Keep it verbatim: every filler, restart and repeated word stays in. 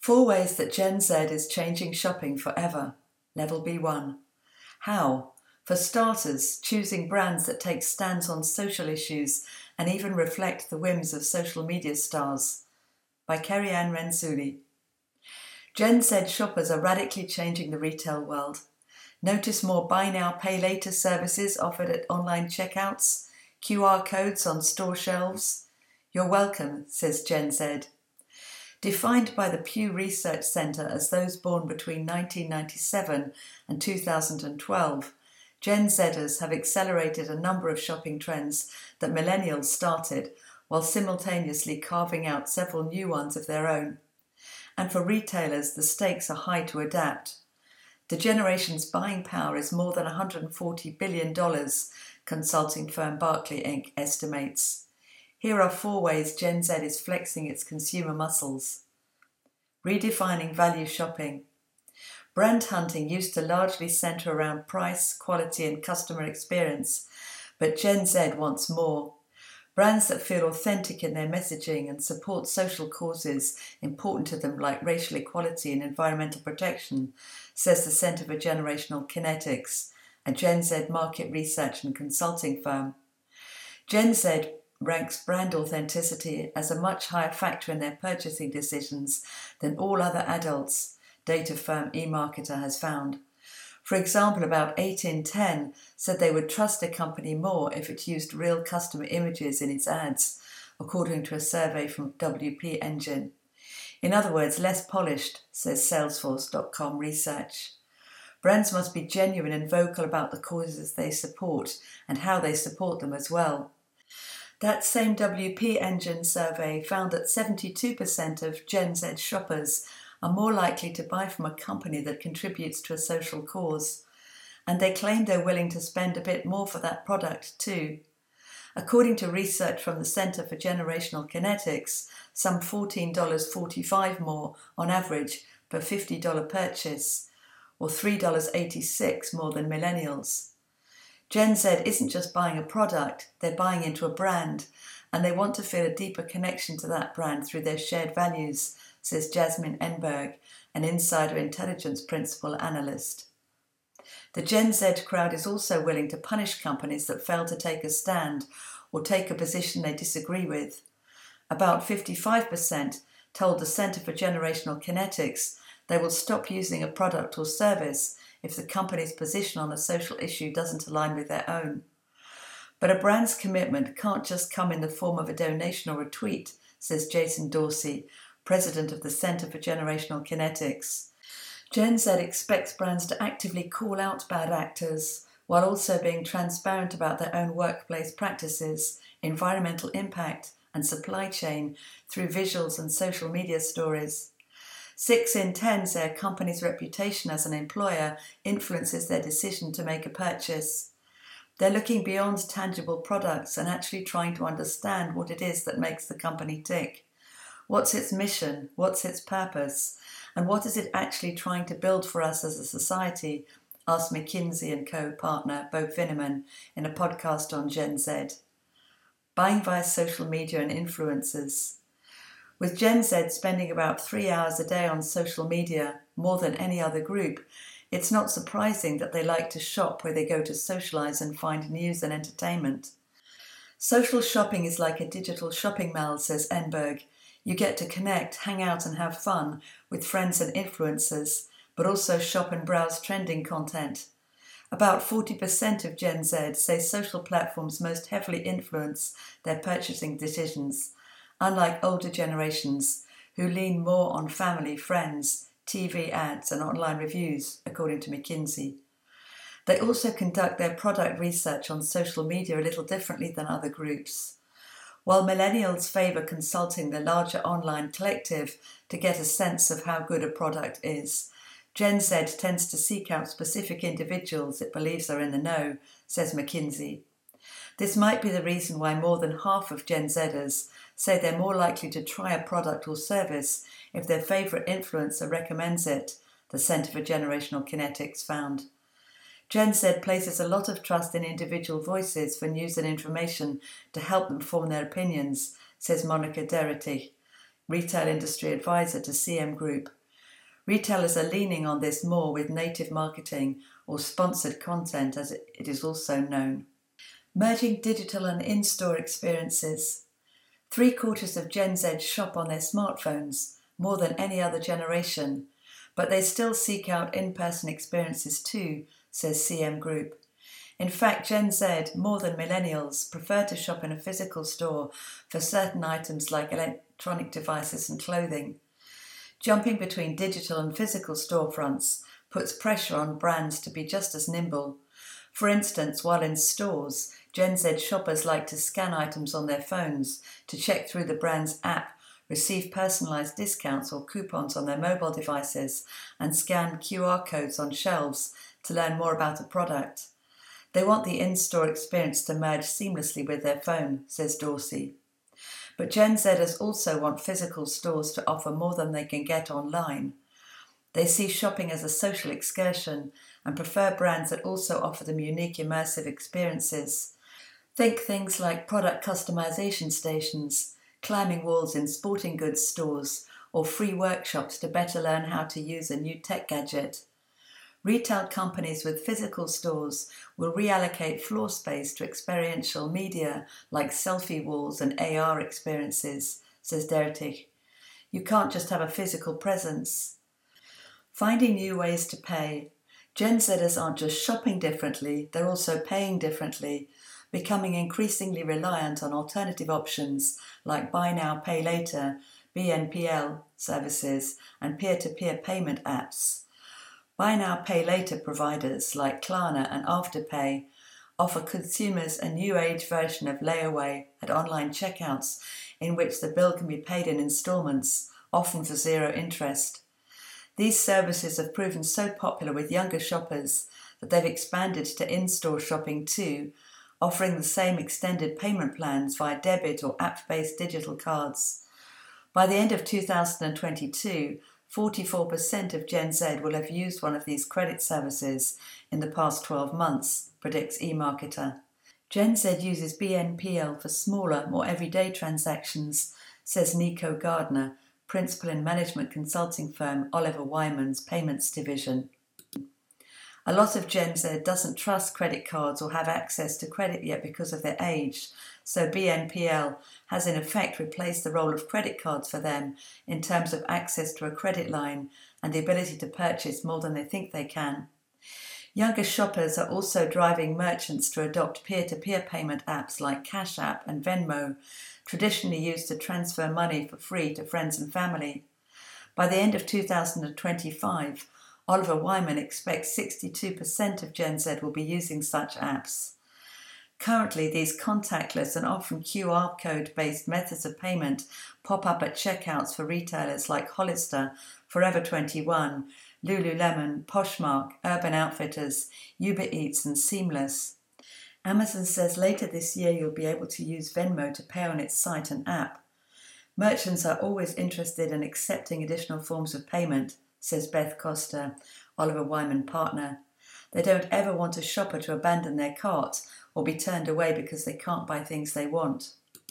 Four ways that Gen Z is changing shopping forever. Level B one. How? For starters, choosing brands that take stands on social issues and even reflect the whims of social media stars. By Kerry Ann Renzulli. Gen Z shoppers are radically changing the retail world. Notice more buy now, pay later services offered at online checkouts, Q R codes on store shelves. You're welcome, says Gen Z. Defined by the Pew Research Center as those born between nineteen ninety-seven and two thousand twelve, Gen Zers have accelerated a number of shopping trends that millennials started, while simultaneously carving out several new ones of their own. And for retailers, the stakes are high to adapt. The generation's buying power is more than one hundred forty billion dollars, consulting firm Barclay Incorporated estimates. Here are four ways Gen Z is flexing its consumer muscles. Redefining value shopping. Brand hunting used to largely centre around price, quality and customer experience, but Gen Z wants more. Brands that feel authentic in their messaging and support social causes important to them like racial equality and environmental protection, says the Centre for Generational Kinetics, a Gen Z market research and consulting firm. Gen Z ranks brand authenticity as a much higher factor in their purchasing decisions than all other adults, data firm eMarketer has found. For example, about eight in ten said they would trust a company more if it used real customer images in its ads, according to a survey from W P Engine. In other words, less polished, says Salesforce dot com research. Brands must be genuine and vocal about the causes they support and how they support them as well. That same W P Engine survey found that seventy-two percent of Gen Z shoppers are more likely to buy from a company that contributes to a social cause, and they claim they're willing to spend a bit more for that product too. According to research from the Centre for Generational Kinetics, some fourteen dollars and forty-five cents more on average per fifty dollars purchase, or three dollars and eighty-six cents more than millennials. Gen Z isn't just buying a product, they're buying into a brand, and they want to feel a deeper connection to that brand through their shared values, says Jasmine Enberg, an insider intelligence principal analyst. The Gen Z crowd is also willing to punish companies that fail to take a stand or take a position they disagree with. About fifty-five percent told the Centre for Generational Kinetics they will stop using a product or service if the company's position on a social issue doesn't align with their own. But a brand's commitment can't just come in the form of a donation or a tweet, says Jason Dorsey, president of the Centre for Generational Kinetics. Gen Z expects brands to actively call out bad actors, while also being transparent about their own workplace practices, environmental impact, and supply chain through visuals and social media stories. Six in ten say a company's reputation as an employer influences their decision to make a purchase. They're looking beyond tangible products and actually trying to understand what it is that makes the company tick. What's its mission? What's its purpose? And what is it actually trying to build for us as a society? Asked McKinsey and Co. partner Bo Finneman in a podcast on Gen Z. Buying via social media and influencers. With Gen Z spending about three hours a day on social media, more than any other group, it's not surprising that they like to shop where they go to socialise and find news and entertainment. Social shopping is like a digital shopping mall, says Enberg. You get to connect, hang out and have fun with friends and influencers, but also shop and browse trending content. About forty percent of Gen Z say social platforms most heavily influence their purchasing decisions, unlike older generations who lean more on family, friends, T V ads and online reviews, according to McKinsey. They also conduct their product research on social media a little differently than other groups. While millennials favour consulting the larger online collective to get a sense of how good a product is, Gen Z tends to seek out specific individuals it believes are in the know, says McKinsey. This might be the reason why more than half of Gen Zers say they're more likely to try a product or service if their favourite influencer recommends it, the Centre for Generational Kinetics found. Gen Z places a lot of trust in individual voices for news and information to help them form their opinions, says Monica Derrity, retail industry advisor to C M Group. Retailers are leaning on this more with native marketing or sponsored content, as it is also known. Merging digital and in-store experiences. Three quarters of Gen Z shop on their smartphones, more than any other generation, but they still seek out in-person experiences too, says C M Group. In fact, Gen Z, more than millennials, prefer to shop in a physical store for certain items like electronic devices and clothing. Jumping between digital and physical storefronts puts pressure on brands to be just as nimble. For instance, while in stores, Gen Z shoppers like to scan items on their phones to check through the brand's app, receive personalised discounts or coupons on their mobile devices, and scan Q R codes on shelves to learn more about a product. They want the in-store experience to merge seamlessly with their phone, says Dorsey. But Gen Zers also want physical stores to offer more than they can get online. They see shopping as a social excursion and prefer brands that also offer them unique immersive experiences. Think things like product customization stations, climbing walls in sporting goods stores, or free workshops to better learn how to use a new tech gadget. Retail companies with physical stores will reallocate floor space to experiential media like selfie walls and A R experiences, says Deretic. You can't just have a physical presence. Finding new ways to pay. Gen Zers aren't just shopping differently, they're also paying differently, becoming increasingly reliant on alternative options like buy now, pay later, B N P L services, and peer-to-peer payment apps. Buy now, pay later providers like Klarna and Afterpay offer consumers a new age version of layaway at online checkouts in which the bill can be paid in installments, often for zero interest. These services have proven so popular with younger shoppers that they've expanded to in-store shopping too, offering the same extended payment plans via debit or app-based digital cards. By the end of two thousand twenty-two, forty-four percent of Gen Z will have used one of these credit services in the past twelve months, predicts eMarketer. Gen Z uses B N P L for smaller, more everyday transactions, says Nico Gardner, principal in management consulting firm Oliver Wyman's payments division. A lot of Gen Z doesn't trust credit cards or have access to credit yet because of their age, so B N P L has in effect replaced the role of credit cards for them in terms of access to a credit line and the ability to purchase more than they think they can. Younger shoppers are also driving merchants to adopt peer-to-peer payment apps like Cash App and Venmo, traditionally used to transfer money for free to friends and family. By the end of two thousand twenty-five, Oliver Wyman expects sixty-two percent of Gen Z will be using such apps. Currently, these contactless and often Q R code-based methods of payment pop up at checkouts for retailers like Hollister, Forever twenty-one, Lululemon, Poshmark, Urban Outfitters, Uber Eats and Seamless. Amazon says later this year you'll be able to use Venmo to pay on its site and app. Merchants are always interested in accepting additional forms of payment, says Beth Costa, Oliver Wyman partner. They don't ever want a shopper to abandon their cart or be turned away because they can't buy things they want.